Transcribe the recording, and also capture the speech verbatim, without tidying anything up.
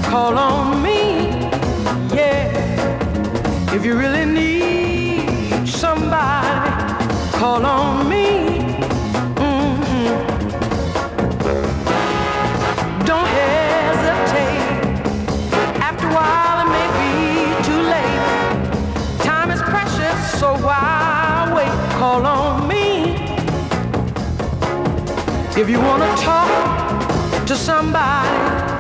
call on me. Yeah, if you really need somebody, call on me. Mm-hmm. Don't hesitate. After a while it may be too late. Time is precious, so why wait? Call on me. If you wanna talk to somebody,